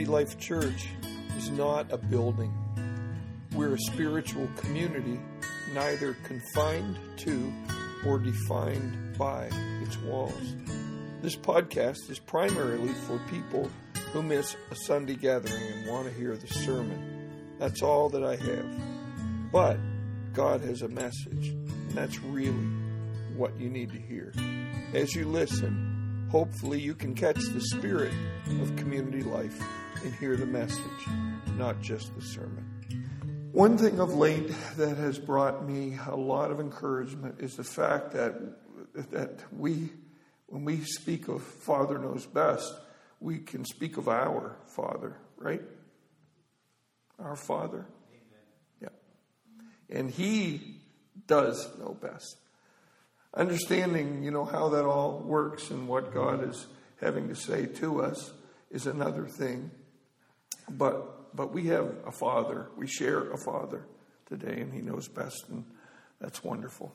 Life Church is not a building. We're a spiritual community, neither confined to or defined by its walls. This podcast is primarily for people who miss a Sunday gathering and want to hear the sermon. That's all that I have. But God has a message, and that's really what you need to hear. As you listen, hopefully you can catch the spirit of community life and hear the message, not just the sermon. One thing of late that has brought me a lot of encouragement is the fact that when we speak of Father Knows Best, we can speak of our Father, right? Our Father. Yeah. And He does know best. Understanding, how that all works and what God is having to say to us is another thing. But we have a Father. We share a Father today, and He knows best, and that's wonderful.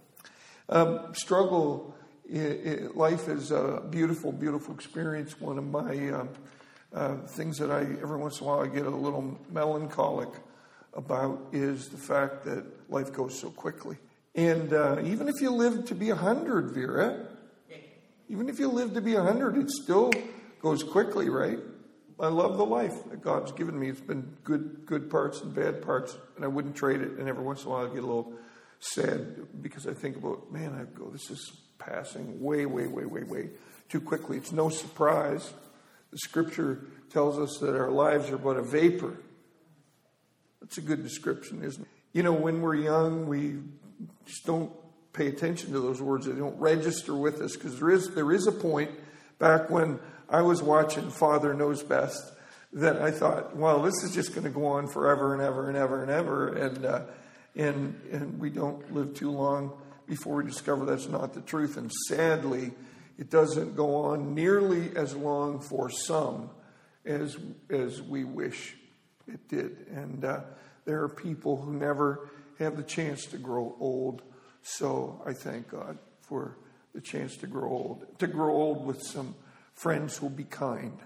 Life is a beautiful, beautiful experience. One of my things that every once in a while I get a little melancholic about is the fact that life goes so quickly. And even if you live to be 100, Vera, even if you live to be 100, it still goes quickly, right? I love the life that God's given me. It's been good parts and bad parts, and I wouldn't trade it. And every once in a while I get a little sad because I think about, this is passing way, way, way, way, way too quickly. It's no surprise. The Scripture tells us that our lives are but a vapor. That's a good description, isn't it? When we're young, we just don't pay attention to those words. They don't register with us because there is a point back when I was watching Father Knows Best that I thought, well, this is just going to go on forever and ever and ever and ever. And we don't live too long before we discover that's not the truth. And sadly, it doesn't go on nearly as long for some as we wish it did. And there are people who never have the chance to grow old. So I thank God for the chance to grow old with some friends who'll be kind.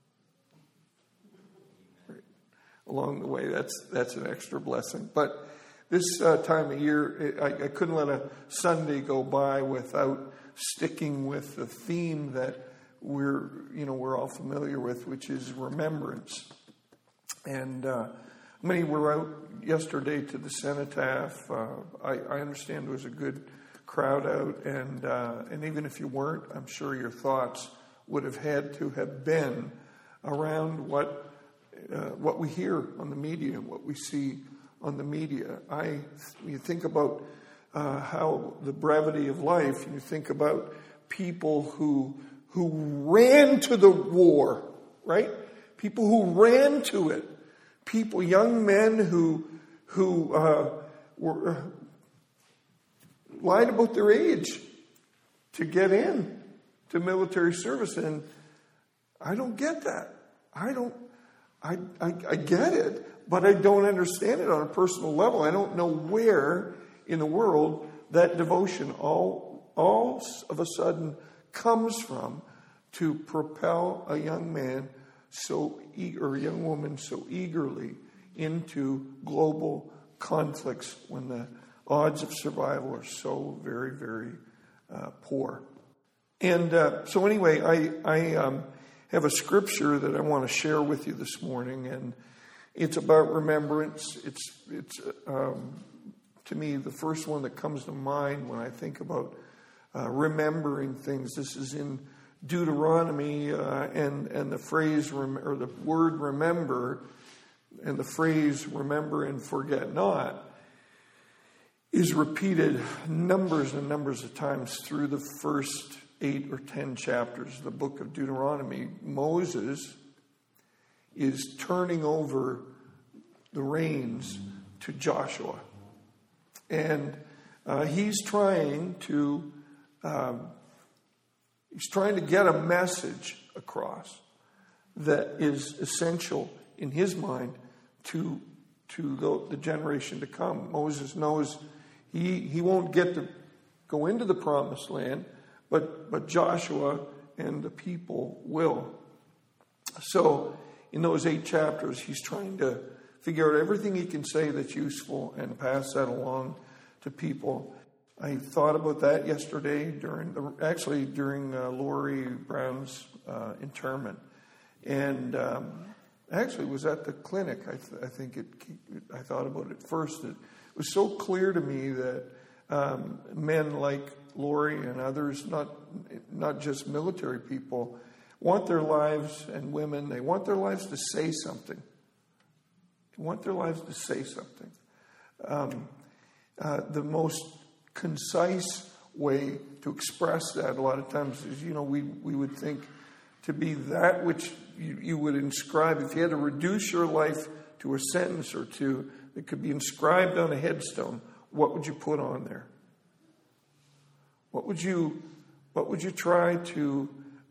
Right. Along the way, that's an extra blessing. But this time of year, I couldn't let a Sunday go by without sticking with the theme that we're all familiar with, which is remembrance. And many were out yesterday to the cenotaph. I understand there was a good crowd out, and even if you weren't, I'm sure your thoughts would have had to have been around what we hear on the media, what we see on the media. You think about how the brevity of life, and you think about people who ran to the war, right? People who ran to it. Young men who were lied about their age to get in to military service, and I don't get that. I get it, but I don't understand it on a personal level. I don't know where in the world that devotion all of a sudden comes from to propel a young man or a young woman so eagerly into global conflicts when the odds of survival are so very, very poor. And so anyway, I have a scripture that I want to share with you this morning, and it's about remembrance. It's to me the first one that comes to mind when I think about remembering things. This is in Deuteronomy, and the phrase or the word remember, and the phrase remember and forget not is repeated numbers and numbers of times through the first 8 or 10 chapters of the book of Deuteronomy. Moses is turning over the reins to Joshua, and he's trying to get a message across that is essential in his mind to the generation to come. Moses knows he won't get to go into the promised land, but Joshua and the people will. So in those 8 chapters, he's trying to figure out everything he can say that's useful and pass that along to people. I thought about that yesterday during Lori Brown's interment, and actually was at the clinic. I thought about it first. It was so clear to me that men like Lori and others, not just military people, want their lives, and women, they want their lives to say something. They want their lives to say something. The most concise way to express that a lot of times is, we would think to be that which you would inscribe. If you had to reduce your life to a sentence or two that could be inscribed on a headstone, what would you put on there? What would you try to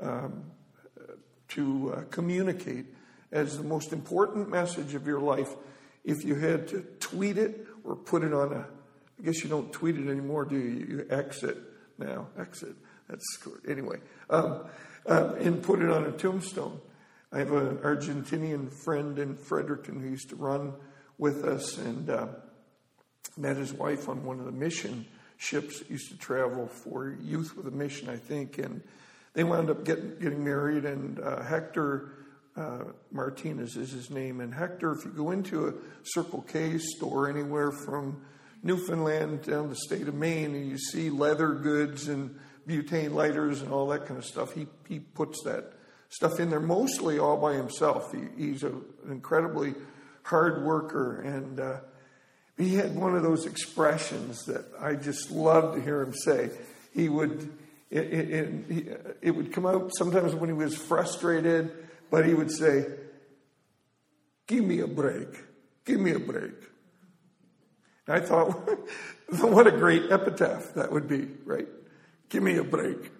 communicate as the most important message of your life if you had to tweet it or put it on I guess you don't tweet it anymore, do you? You exit now. Exit. That's anyway. And put it on a tombstone. I have an Argentinian friend in Fredericton who used to run with us, and met his wife on one of the mission ships that used to travel for youth with a mission, I think. And they wound up getting married, and Hector Martinez is his name. And Hector, if you go into a Circle K store anywhere from Newfoundland down the state of Maine, and you see leather goods and butane lighters and all that kind of stuff, he puts that stuff in there mostly all by himself. He's an incredibly hard worker, and he had one of those expressions that I just love to hear him say. It would come out sometimes when he was frustrated, but he would say, "Give me a break. Give me a break." And I thought, what a great epitaph that would be, right? Give me a break.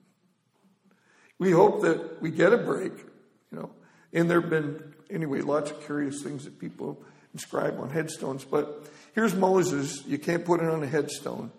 We hope that we get a break, And there have been, anyway, lots of curious things that people inscribe on headstones. But here's Moses. You can't put it on a headstone.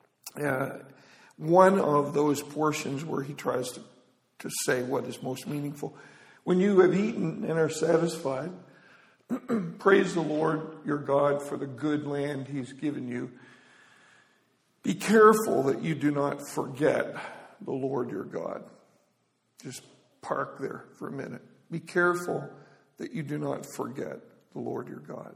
One of those portions where he tries to say what is most meaningful. When you have eaten and are satisfied, praise the Lord your God for the good land he's given you. Be careful that you do not forget the Lord your God. Just park there for a minute. Be careful that you do not forget the Lord your God.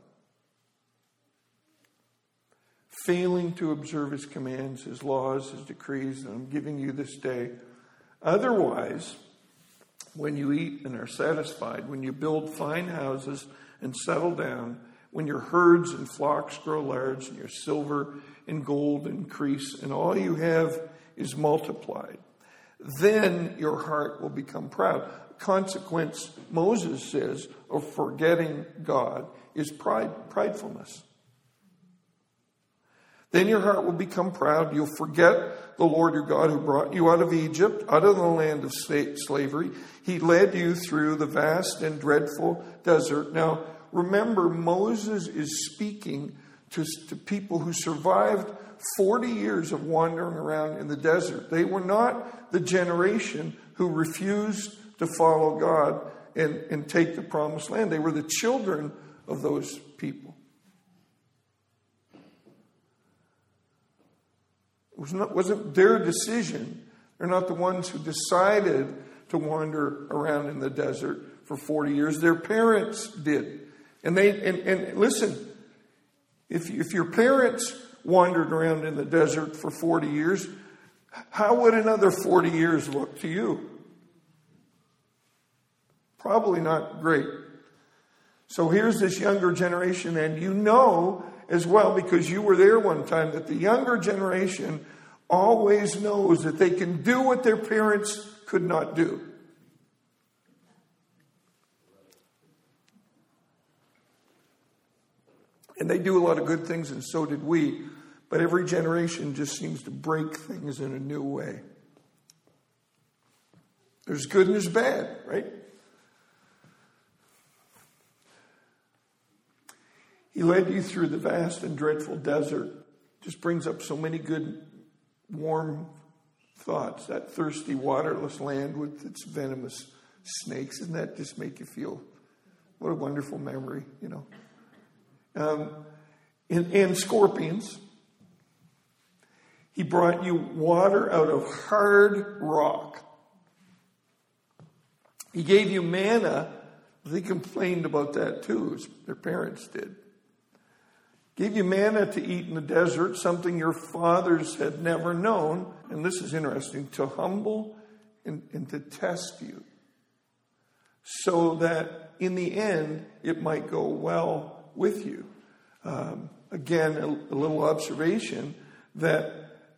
Failing to observe his commands, his laws, his decrees that I'm giving you this day. Otherwise, when you eat and are satisfied, when you build fine houses and settle down, when your herds and flocks grow large, and your silver and gold increase, and all you have is multiplied, then your heart will become proud. Consequence, Moses says, of forgetting God is pridefulness. Then your heart will become proud. You'll forget the Lord your God who brought you out of Egypt, out of the land of slavery. He led you through the vast and dreadful desert. Now, remember, Moses is speaking to people who survived 40 years of wandering around in the desert. They were not the generation who refused to follow God and take the promised land. They were the children of those people. It wasn't their decision. They're not the ones who decided to wander around in the desert for 40 years. Their parents did. And listen, if your parents wandered around in the desert for 40 years, how would another 40 years look to you? Probably not great. So here's this younger generation, and you know as well, because you were there one time, that the younger generation always knows that they can do what their parents could not do. And they do a lot of good things, and so did we. But every generation just seems to break things in a new way. There's good and there's bad, right? He led you through the vast and dreadful desert. Just brings up so many good, warm thoughts. That thirsty, waterless land with its venomous snakes. Doesn't that just make you feel What a wonderful memory, And scorpions. He brought you water out of hard rock. He gave you manna. They complained about that too, as their parents did. Gave you manna to eat in the desert, something your fathers had never known. And this is interesting, to humble and to test you, so that in the end it might go well with you. Again, a little observation that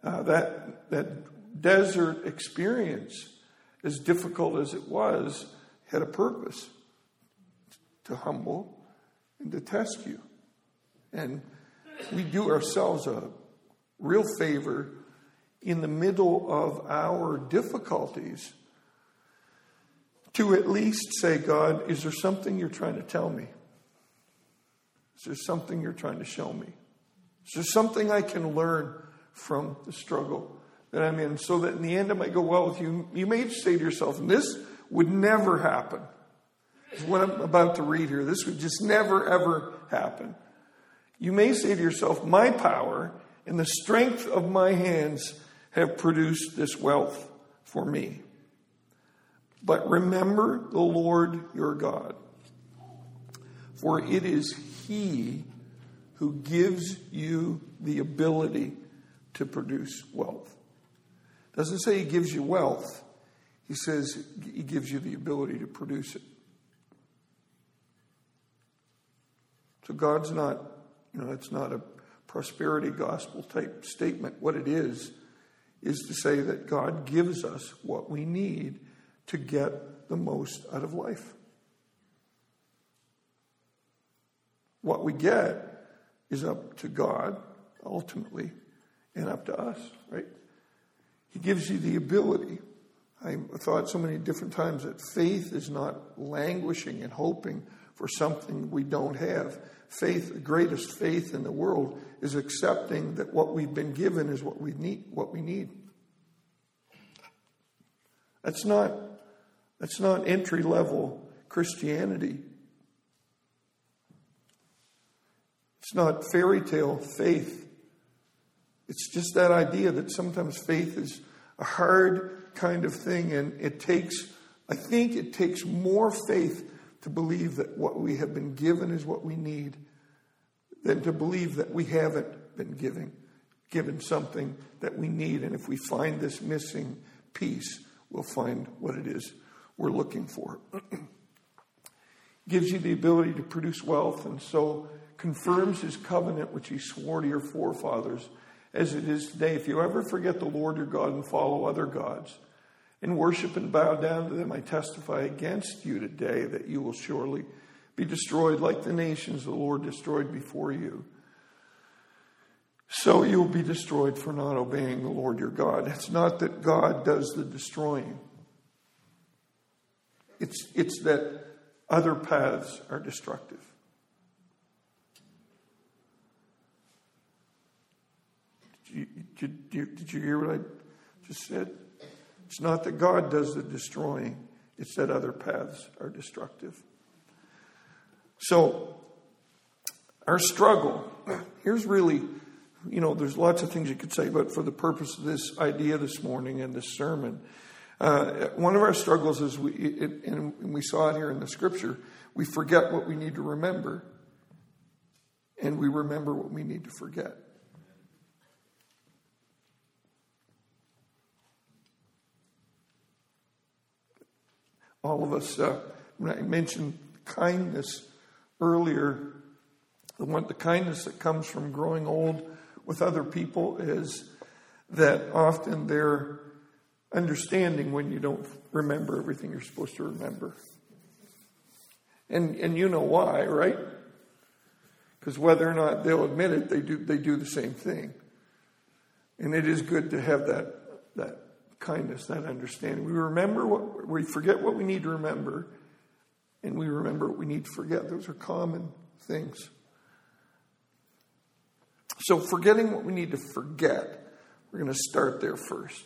desert experience, as difficult as it was, had a purpose: to humble and to test you. And we do ourselves a real favor in the middle of our difficulties to at least say, God, is there something you're trying to tell me? Is there something you're trying to show me? Is there something I can learn from the struggle that I'm in, so that in the end I might go well with you? You may say to yourself, and this would never happen. What I'm about to read here, this would just never, ever happen. You may say to yourself, my power and the strength of my hands have produced this wealth for me. But remember the Lord your God, for it is He who gives you the ability to produce wealth. It doesn't say He gives you wealth. He says He gives you the ability to produce it. So God's not, it's not a prosperity gospel type statement. What it is to say that God gives us what we need to get the most out of life. What we get is up to God, ultimately, and up to us, right? He gives you the ability. I thought so many different times that faith is not languishing and hoping for something we don't have. Faith, the greatest faith in the world, is accepting that what we've been given is what we need. That's not entry-level Christianity. It's not fairy tale faith. It's just that idea that sometimes faith is a hard kind of thing, and I think it takes more faith to believe that what we have been given is what we need than to believe that we haven't been given something that we need. And if we find this missing piece, we'll find what it is we're looking for. Gives you the ability to produce wealth, and so confirms His covenant which He swore to your forefathers as it is today. If you ever forget the Lord your God and follow other gods and worship and bow down to them, I testify against you today that you will surely be destroyed like the nations the Lord destroyed before you. So you'll be destroyed for not obeying the Lord your God. It's not that God does the destroying. It's that other paths are destructive. Did you hear what I just said? It's not that God does the destroying. It's that other paths are destructive. So, our struggle, here's really, there's lots of things you could say, but for the purpose of this idea this morning and this sermon, one of our struggles is, and we saw it here in the scripture, we forget what we need to remember, and we remember what we need to forget. All of us, when I mentioned kindness earlier, the kindness that comes from growing old with other people is that often they're understanding when you don't remember everything you're supposed to remember. And you know why, right? Because whether or not they'll admit it, they do the same thing. And it is good to have that kindness, that understanding. We forget what we need to remember, and we remember what we need to forget. Those are common things. So forgetting what we need to forget, we're going to start there first.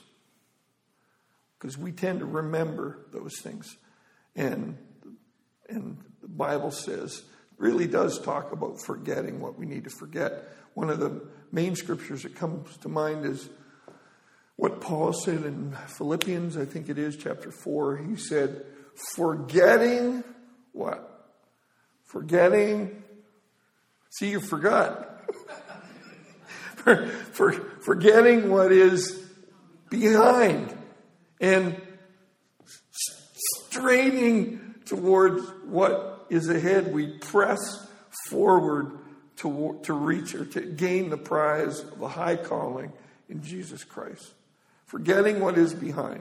Because we tend to remember those things. And the Bible says, really does talk about forgetting what we need to forget. One of the main scriptures that comes to mind is what Paul said in Philippians, I think it is, chapter 4. He said, forgetting what? Forgetting. See, you forgot. Forgetting what is behind and straining towards what is ahead. We press forward to reach or to gain the prize of a high calling in Jesus Christ. Forgetting what is behind.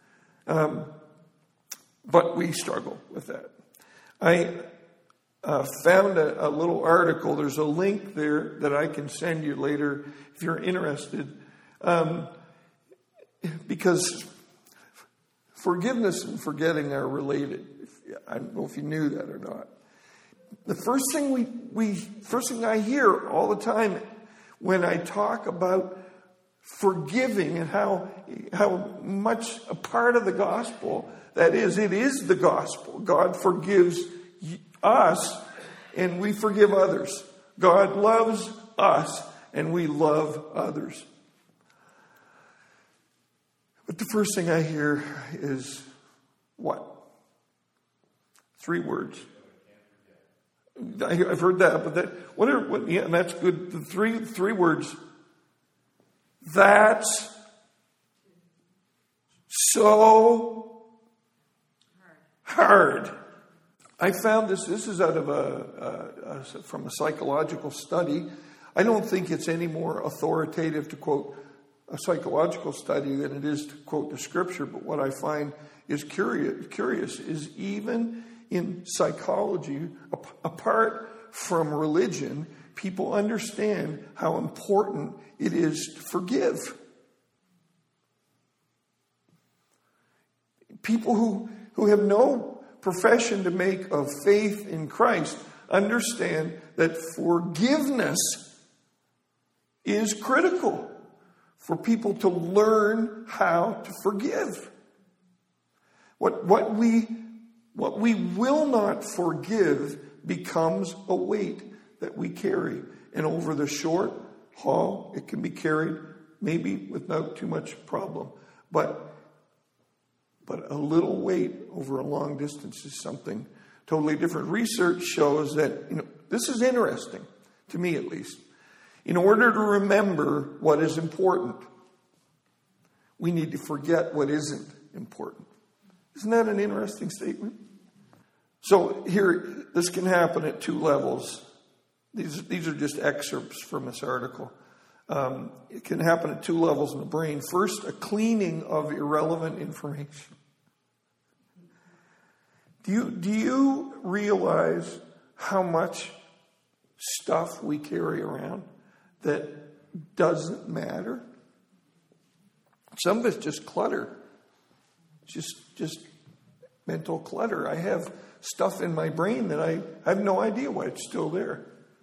But we struggle with that. I found a little article. There's a link there that I can send you later if you're interested. Because forgiveness and forgetting are related. I don't know if you knew that or not. The first thing I hear all the time when I talk about forgiving and how much a part of the gospel that is, it is the gospel. God forgives us and we forgive others. God loves us and we love others. But the first thing I hear is what? 3 words. I've heard that, but yeah, that's good. The three words. That's so hard. I found this is out of from a psychological study. I don't think it's any more authoritative to quote a psychological study than it is to quote the scripture. But what I find is curious is even in psychology, apart from religion, people understand how important it is to forgive. People who have no profession to make of faith in Christ understand that forgiveness is critical for people to learn how to forgive. What we will not forgive becomes a weight that we carry. And over the short haul, it can be carried maybe without too much problem. But a little weight over a long distance is something totally different. Research shows that, this is interesting, to me at least. In order to remember what is important, we need to forget what isn't important. Isn't that an interesting statement? So here, this can happen at 2 levels. These are just excerpts from this article. It can happen at 2 levels in the brain. First, a cleaning of irrelevant information. Do you realize how much stuff we carry around that doesn't matter? Some of it's just clutter. Just mental clutter. I have stuff in my brain that I have no idea why it's still there.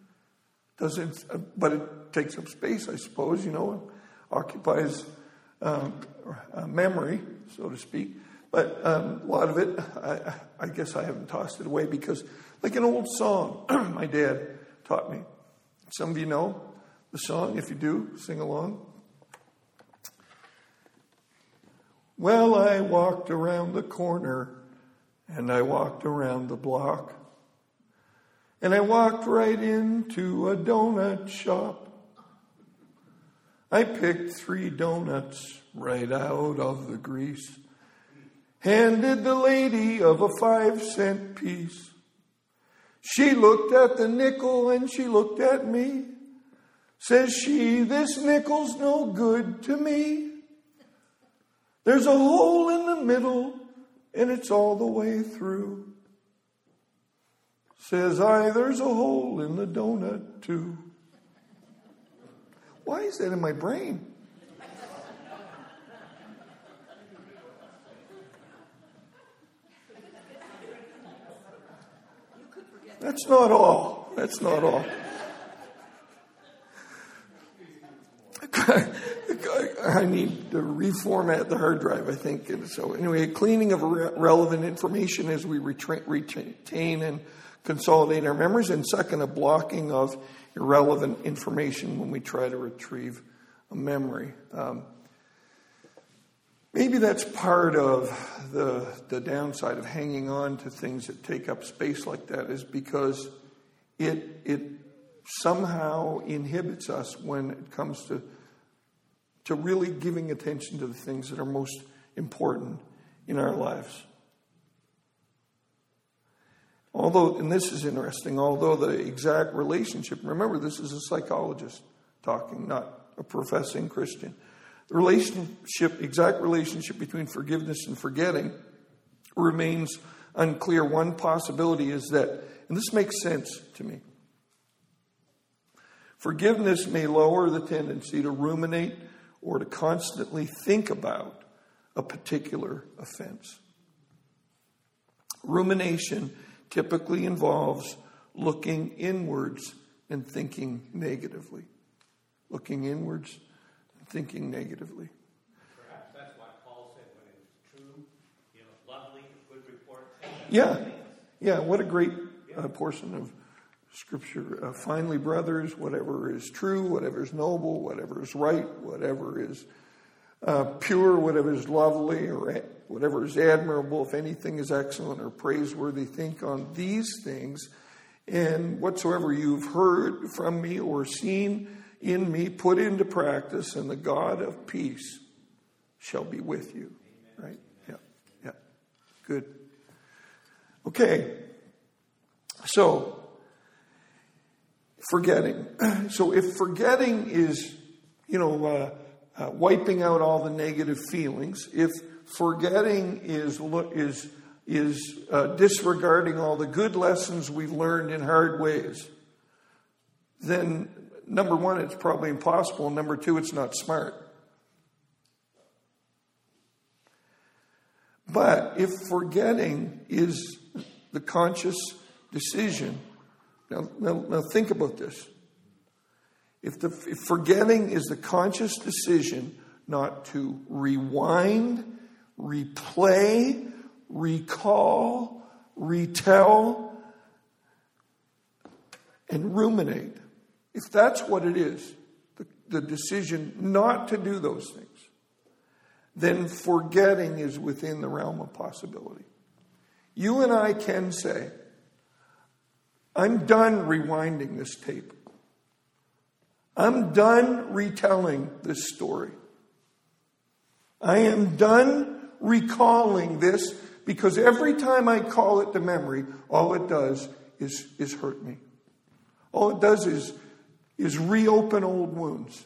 But it takes up space, I suppose, occupies memory, so to speak. But a lot of it, I guess I haven't tossed it away because, like an old song my dad taught me. Some of you know the song. If you do, sing along. Well, I walked around the corner and I walked around the block and I walked right into a donut shop. I picked 3 donuts right out of the grease, handed the lady of a 5-cent piece. She looked at the nickel and she looked at me. Says she, this nickel's no good to me. There's a hole in the middle and it's all the way through. Says I, there's a hole in the donut too. Why is that in my brain? That's not all. That's not all. I need to reformat the hard drive, I think. And so anyway, cleaning of relevant information as we retain and consolidate our memories, and second, a blocking of irrelevant information when we try to retrieve a memory. Maybe that's part of the downside of hanging on to things that take up space like that, is because it somehow inhibits us when it comes to really giving attention to the things that are most important in our lives. Although, and this is interesting, although the exact relationship, remember this is a psychologist talking, not a professing Christian. The exact relationship between forgiveness and forgetting remains unclear. One possibility is that, and this makes sense to me, forgiveness may lower the tendency to ruminate or to constantly think about a particular offense. Rumination typically involves looking inwards and thinking negatively. Looking inwards and thinking negatively. Perhaps that's why Paul said when it's true, lovely, good report. Yeah, what a great portion of Scripture. Finally, brothers, whatever is true, whatever is noble, whatever is right, whatever is pure, whatever is lovely, or whatever is admirable, if anything is excellent or praiseworthy, think on these things. And whatsoever you've heard from me or seen in me, put into practice, and the God of peace shall be with you. Amen. Right? Yeah. Good. Okay. So, forgetting. So if forgetting is, wiping out all the negative feelings, if forgetting is disregarding all the good lessons we've learned in hard ways, then number one, it's probably impossible. Number two, it's not smart. But if forgetting is the conscious decision, now think about this. If forgetting is the conscious decision not to rewind, replay, recall, retell, and ruminate, if that's what it is, the decision not to do those things, then forgetting is within the realm of possibility. You and I can say, I'm done rewinding this tape. I'm done retelling this story. I am done recalling this, because every time I call it to memory, all it does is hurt me. All it does is reopen old wounds.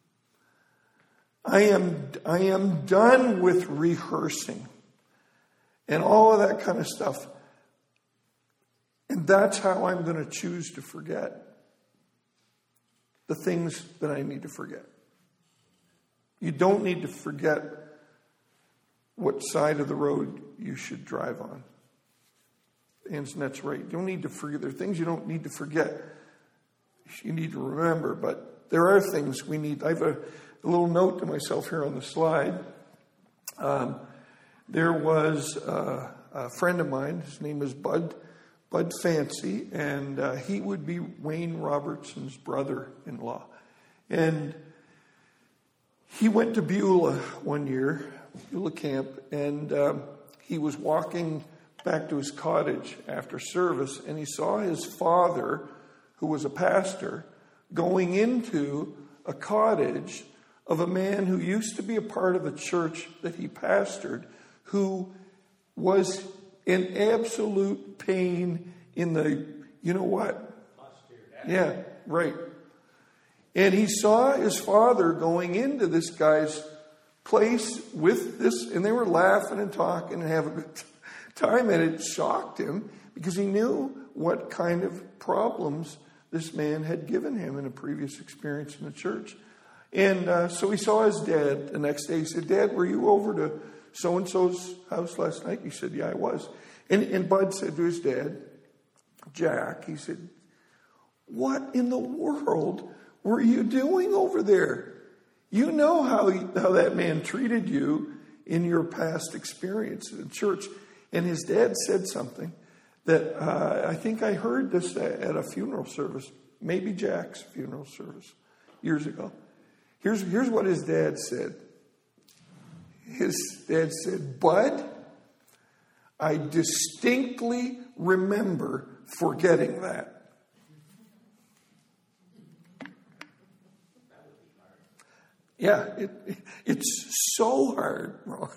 I am done with rehearsing and all of that kind of stuff. And that's how I'm going to choose to forget the things that I need to forget. You don't need to forget what side of the road you should drive on. Ansnet's right. You don't need to forget. There are things you don't need to forget. You need to remember. But there are things we need. I have a little note to myself here on the slide. There was a friend of mine. His name is Bud Fancy, and he would be Wayne Robertson's brother-in-law. And he went to Beulah one year, Beulah camp, and he was walking back to his cottage after service, and he saw his father, who was a pastor, going into a cottage of a man who used to be a part of a church that he pastored, who was in absolute pain in the, you know what? Yeah, right. And he saw his father going into this guy's place with this, and they were laughing and talking and having a good time, and it shocked him because he knew what kind of problems this man had given him in a previous experience in the church. And so he saw his dad the next day. He said, "Dad, were you over to so-and-so's house last night?" He said, "Yeah, I was." And Bud said to his dad, Jack, he said, "What in the world were you doing over there? You know how that man treated you in your past experience in church." And his dad said something that I think I heard this at a funeral service, maybe Jack's funeral service years ago. Here's what his dad said. His dad said, "Bud, I distinctly remember forgetting that." Yeah, it's so hard, Ron.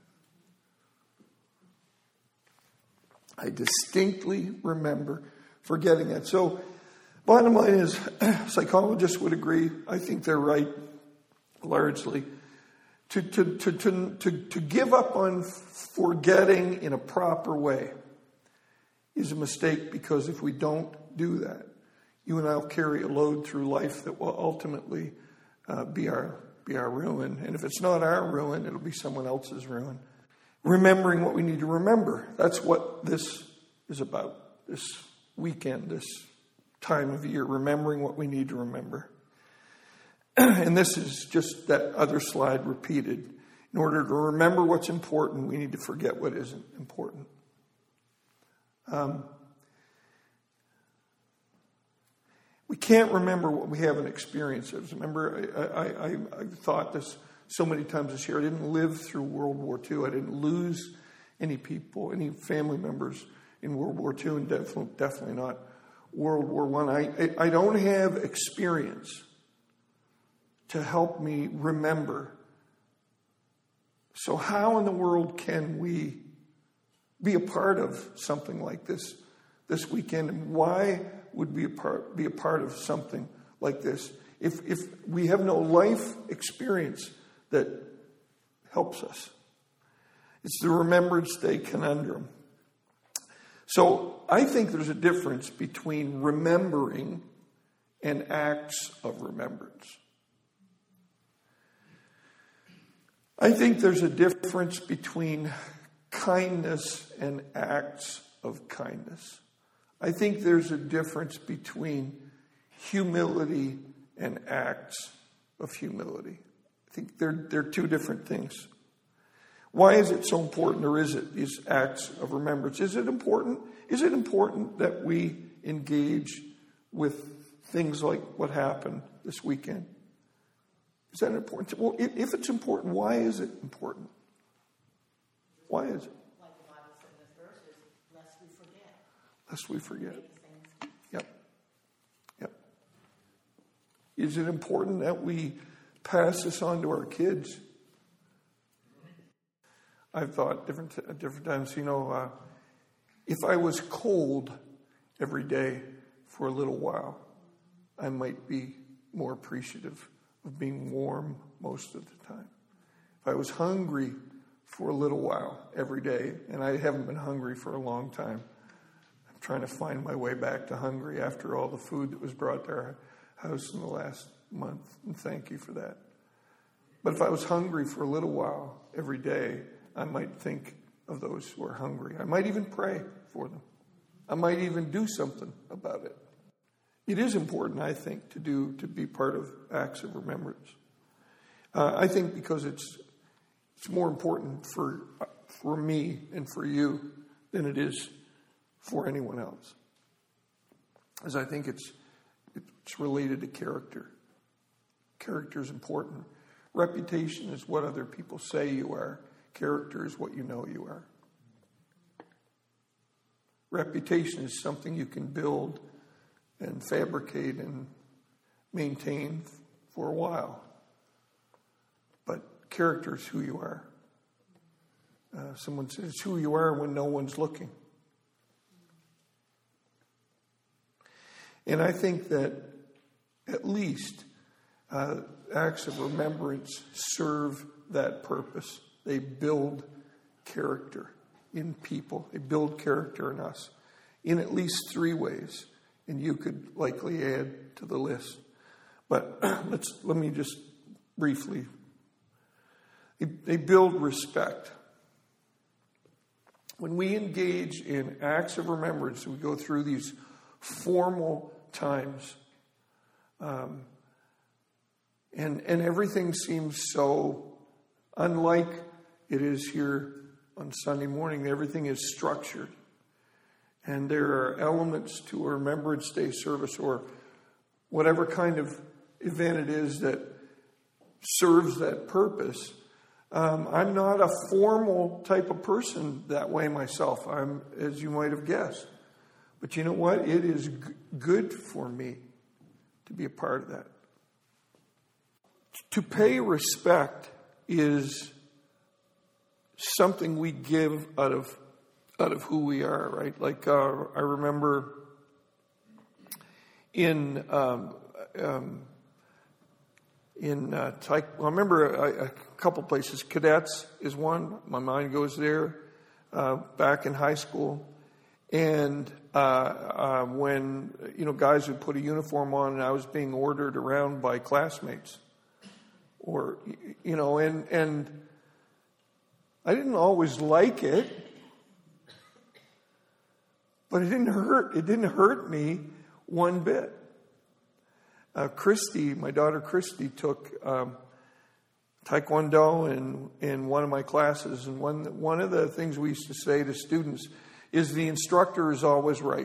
I distinctly remember forgetting it. So, bottom line is, psychologists would agree, I think they're right, largely, to give up on forgetting in a proper way is a mistake, because if we don't do that, you and I will carry a load through life that will ultimately be our ruin. And if it's not our ruin, it'll be someone else's ruin. Remembering what we need to remember. That's what this is about, this weekend, this time of year, remembering what we need to remember. And this is just that other slide repeated. In order to remember what's important, we need to forget what isn't important. We can't remember what we haven't experienced. Remember, I thought this so many times this year. I didn't live through World War II. I didn't lose any people, any family members in World War II, and definitely not World War I. I don't have experience to help me remember. So how in the world can we be a part of something like this weekend? And why would we be a part of something like this if we have no life experience that helps us? It's the Remembrance Day conundrum. So I think there's a difference between remembering and acts of remembrance. I think there's a difference between kindness and acts of kindness. I think there's a difference between humility and acts of humility. I think they're two different things. Why is it so important, or is it these acts of remembrance? Is it important? Is it important that we engage with things like what happened this weekend? Is that important? Well, if it's important, why is it important? Why is it? Like the Bible said in this verse, is lest we forget. Lest we forget. Yep. Is it important that we pass this on to our kids? I've thought different times, if I was cold every day for a little while, I might be more appreciative of being warm most of the time. If I was hungry for a little while every day, and I haven't been hungry for a long time, I'm trying to find my way back to hungry after all the food that was brought to our house in the last month, and thank you for that. But if I was hungry for a little while every day, I might think of those who are hungry. I might even pray for them. I might even do something about it. It is important, I think, to be part of acts of remembrance. I think because it's more important for me and for you than it is for anyone else. As I think it's related to character. Character is important. Reputation is what other people say you are. Character is what you know you are. Reputation is something you can build and fabricate and maintain for a while. But character is who you are. Someone says it's who you are when no one's looking. And I think that at least acts of remembrance serve that purpose. They build character in people. They build character in us in at least three ways. And you could likely add to the list. But let me just briefly. They build respect. When we engage in acts of remembrance, we go through these formal times. And everything seems so unlike it is here on Sunday morning. Everything is structured. And there are elements to a Remembrance Day service or whatever kind of event it is that serves that purpose. I'm not a formal type of person that way myself, as you might have guessed. But you know what? It is good for me to be a part of that. To pay respect is something we give out of who we are, right? Like I remember I remember a couple places. Cadets is one. My mind goes there. Back in high school, and when guys would put a uniform on, and I was being ordered around by classmates, or and I didn't always like it, but it didn't hurt. It didn't hurt me one bit. Christy, my daughter Christy, took Taekwondo in one of my classes, and one of the things we used to say to students is the instructor is always right.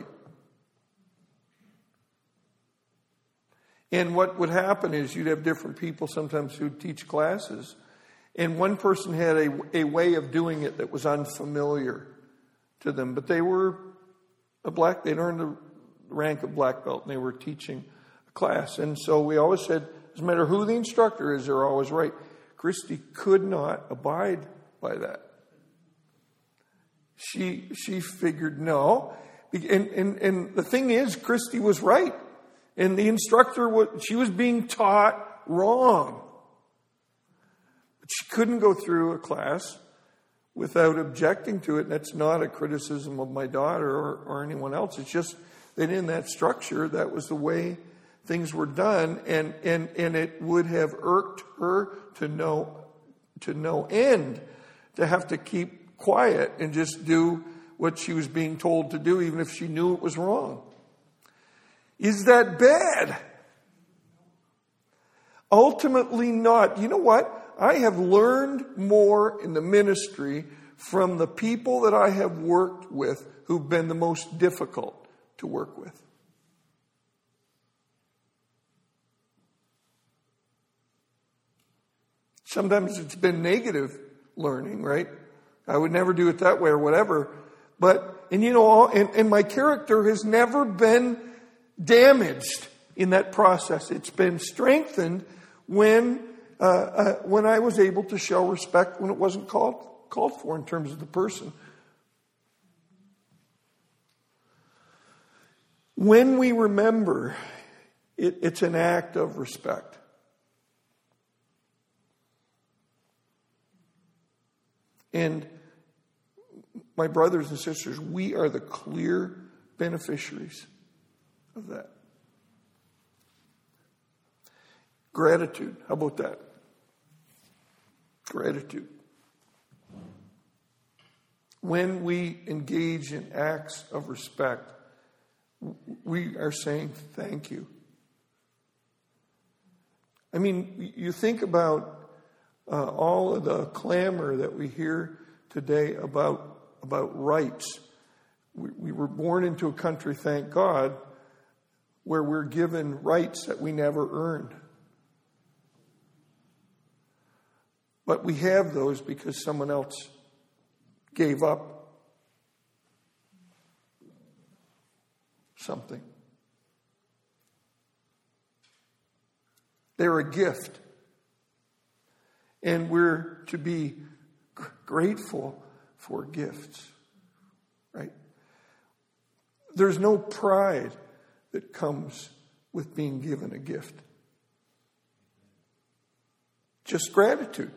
And what would happen is you'd have different people sometimes who'd teach classes, and one person had a way of doing it that was unfamiliar to them, but they were they'd earned the rank of black belt, and they were teaching a class. And so we always said, no matter who the instructor is, they're always right. Christy could not abide by that. She figured no. And the thing is, Christy was right. And the instructor, she was being taught wrong. But she couldn't go through a class without objecting to it. And that's not a criticism of my daughter or anyone else. It's just that in that structure, that was the way things were done. And it would have irked her to no end to have to keep quiet and just do what she was being told to do, even if she knew it was wrong. Is that bad? Ultimately not. You know what? I have learned more in the ministry from the people that I have worked with who've been the most difficult to work with. Sometimes it's been negative learning, right? I would never do it that way or whatever. And my character has never been damaged in that process. It's been strengthened when I was able to show respect when it wasn't called for in terms of the person. When we remember, it's an act of respect. And my brothers and sisters, we are the clear beneficiaries of that. Gratitude. How about that? Gratitude. When we engage in acts of respect, we are saying thank you. I mean, you think about all of the clamor that we hear today about rights. We were born into a country, thank God, where we're given rights that we never earned. But we have those because someone else gave up something. They're a gift. And we're to be grateful for gifts, right? There's no pride that comes with being given a gift. Just gratitude.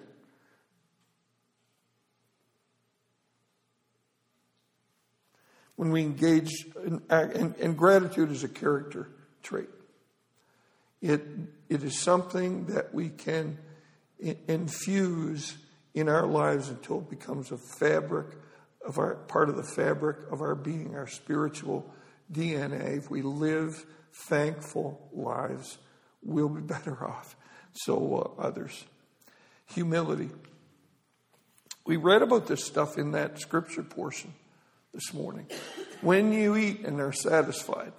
When we engage and gratitude is a character trait. It is something that we can infuse in our lives until it becomes a fabric of part of the fabric of our being, our spiritual DNA. If we live thankful lives, we'll be better off. So others. Humility. We read about this stuff in that scripture portion this morning. when you eat and are satisfied.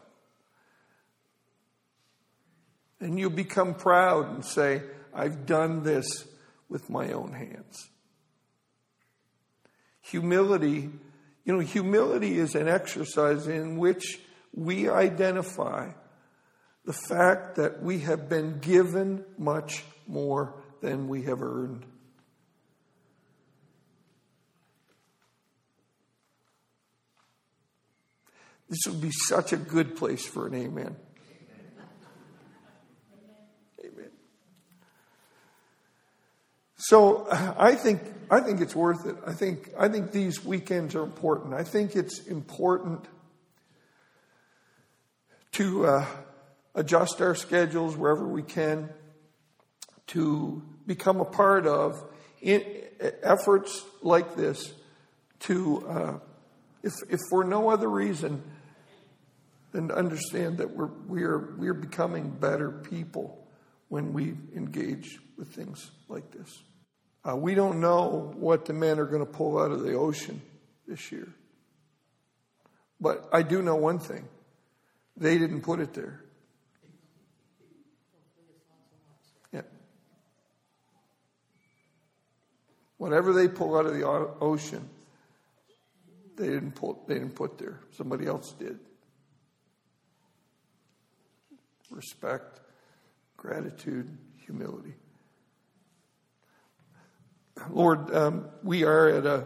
And you become proud and say, I've done this with my own hands. Humility, humility is an exercise in which we identify the fact that we have been given much more than we have earned. This would be such a good place for an amen. Amen. So I think it's worth it. I think these weekends are important. I think it's important to adjust our schedules wherever we can, to become a part of efforts like this, to, if for no other reason than to understand that we're becoming better people when we engage with things like this. We don't know what the men are going to pull out of the ocean this year. But I do know one thing. They didn't put it there. Yeah. Whatever they pull out of the ocean, they didn't put there. Somebody else did. Respect, gratitude, humility. Lord, we are at a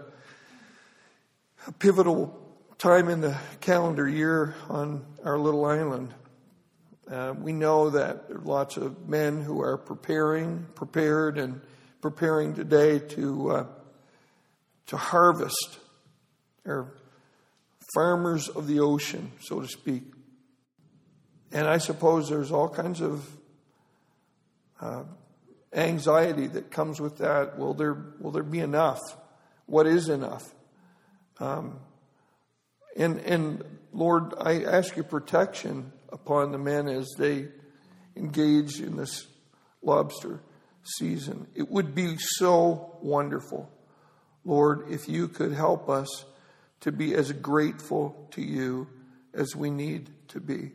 pivotal time in the calendar year on our little island. We know that there are lots of men who are prepared and preparing today to harvest. They're farmers of the ocean, so to speak. And I suppose there's all kinds of anxiety that comes with that. Will there be enough? What is enough? And Lord, I ask your protection upon the men as they engage in this lobster season. It would be so wonderful, Lord, if you could help us to be as grateful to you as we need to be.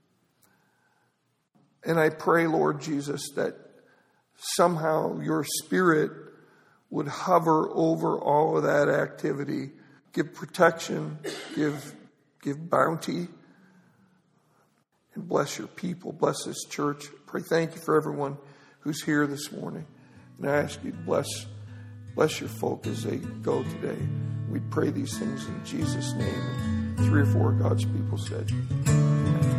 And I pray, Lord Jesus, that somehow your Spirit would hover over all of that activity, give protection, give bounty, and bless your people, bless this church. Pray thank you for everyone who's here this morning. And I ask you to bless your folk as they go today. We pray these things in Jesus' name. And 3 or 4 God's people said, amen.